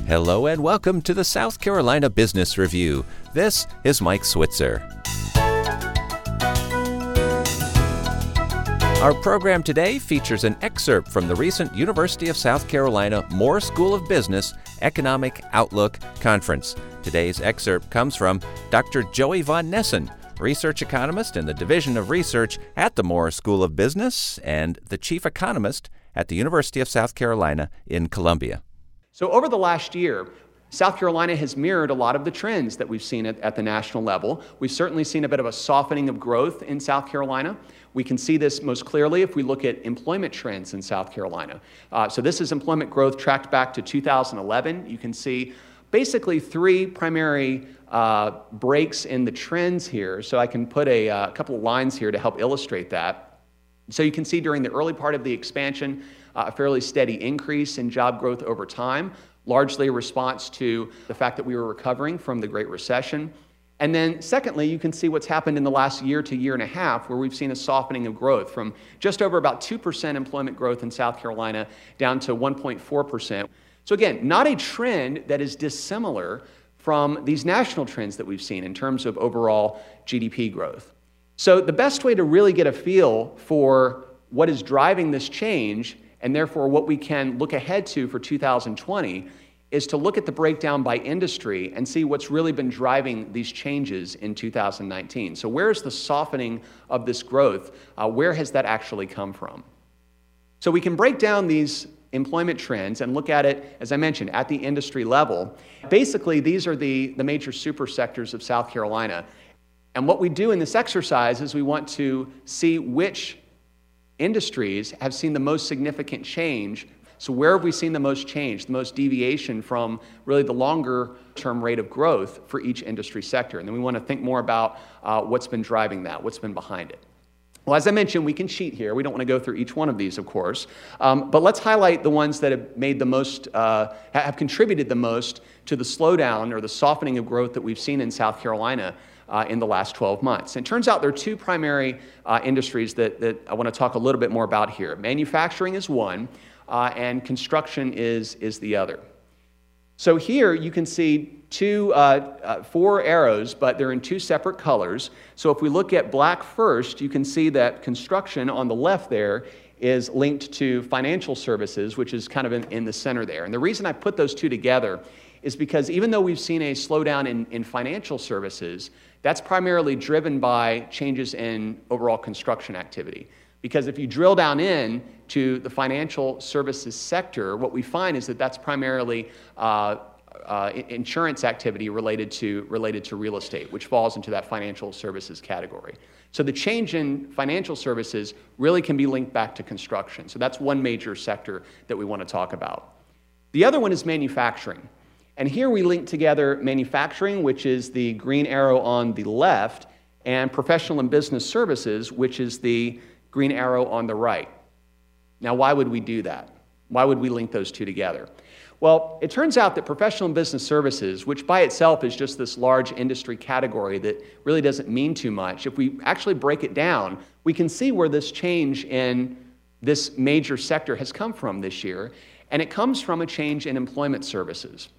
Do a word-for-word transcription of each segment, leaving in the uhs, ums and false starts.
Hello and welcome to the South Carolina Business Review. This is Mike Switzer. Our program today features an excerpt from the recent University of South Carolina Moore School of Business Economic Outlook Conference. Today's excerpt comes from Doctor Joey Von Nessen, research economist in the Division of Research at the Moore School of Business and the chief economist at the University of South Carolina in Columbia. So over the last year, South Carolina has mirrored a lot of the trends that we've seen at, at the national level. We've certainly seen a bit of a softening of growth in South Carolina. We can see this most clearly if we look at employment trends in South Carolina. Uh, so this is employment growth tracked back to two thousand eleven. You can see basically three primary uh, breaks in the trends here. So I can put a, a couple of lines here to help illustrate that. So you can see during the early part of the expansion, Uh, a fairly steady increase in job growth over time, largely a response to the fact that we were recovering from the Great Recession. And then secondly, you can see what's happened in the last year to year and a half, where we've seen a softening of growth from just over about two percent employment growth in South Carolina down to one point four percent. So again, not a trend that is dissimilar from these national trends that we've seen in terms of overall G D P growth. So the best way to really get a feel for what is driving this change, and therefore what we can look ahead to for two thousand twenty, is to look at the breakdown by industry and see what's really been driving these changes in two thousand nineteen. So where is the softening of this growth? Uh, where has that actually come from? So we can break down these employment trends and look at it, as I mentioned, at the industry level. Basically, these are the, the major super sectors of South Carolina. And what we do in this exercise is we want to see which industries have seen the most significant change. So where have we seen the most change, the most deviation from really the longer term rate of growth for each industry sector? And then we want to think more about uh, what's been driving that, what's been behind it. Well, as I mentioned, we can cheat here. We don't want to go through each one of these, of course. Um, but let's highlight the ones that have made the most, uh, have contributed the most to the slowdown or the softening of growth that we've seen in South Carolina Uh, in the last twelve months. And it turns out there are two primary uh, industries that, that I want to talk a little bit more about here. Manufacturing is one, uh, and construction is, is the other. So here you can see two, uh, uh, four arrows, but they're in two separate colors. So if we look at black first, you can see that construction on the left there is linked to financial services, which is kind of in, in the center there. And the reason I put those two together is because even though we've seen a slowdown in, in financial services, that's primarily driven by changes in overall construction activity. Because if you drill down in to the financial services sector, what we find is that that's primarily uh, uh, insurance activity related to, related to real estate, which falls into that financial services category. So the change in financial services really can be linked back to construction. So that's one major sector that we want to talk about. The other one is manufacturing. And here we link together manufacturing, which is the green arrow on the left, and professional and business services, which is the green arrow on the right. Now, why would we do that? Why would we link those two together? Well, it turns out that professional and business services, which by itself is just this large industry category that really doesn't mean too much, if we actually break it down, we can see where this change in this major sector has come from this year, and it comes from a change in employment services,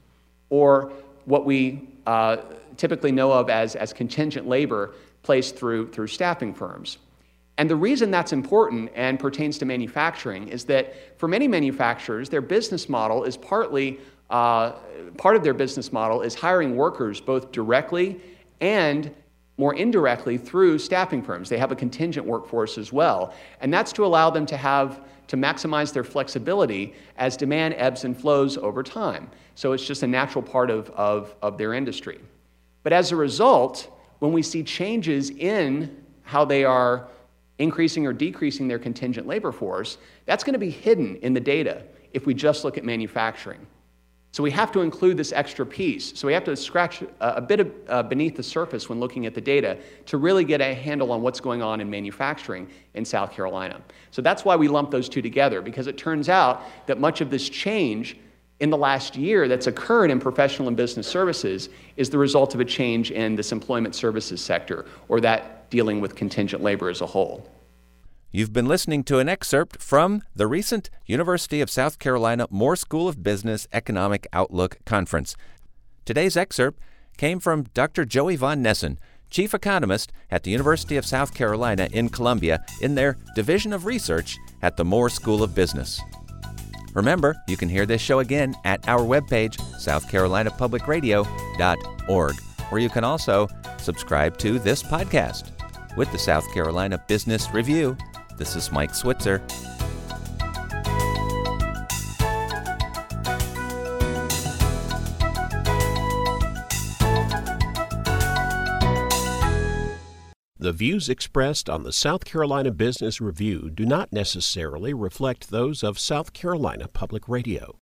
or what we uh, typically know of as, as contingent labor placed through, through staffing firms. And the reason that's important and pertains to manufacturing is that for many manufacturers, their business model is partly, uh, part of their business model is hiring workers both directly and more indirectly through staffing firms. They have a contingent workforce as well. And that's to allow them to have to maximize their flexibility as demand ebbs and flows over time. So it's just a natural part of, of, of their industry. But as a result, when we see changes in how they are increasing or decreasing their contingent labor force, that's going to be hidden in the data if we just look at manufacturing. So we have to include this extra piece. So we have to scratch a, a bit of, uh, beneath the surface when looking at the data to really get a handle on what's going on in manufacturing in South Carolina. So that's why we lump those two together, because it turns out that much of this change in the last year that's occurred in professional and business services is the result of a change in this employment services sector, or that dealing with contingent labor as a whole. You've been listening to an excerpt from the recent University of South Carolina Moore School of Business Economic Outlook Conference. Today's excerpt came from Doctor Joey Von Nessen, Chief Economist at the University of South Carolina in Columbia in their Division of Research at the Moore School of Business. Remember, you can hear this show again at our webpage, south carolina public radio dot org, where you can also subscribe to this podcast. With the South Carolina Business Review, this is Mike Switzer. The views expressed on the South Carolina Business Review do not necessarily reflect those of South Carolina Public Radio.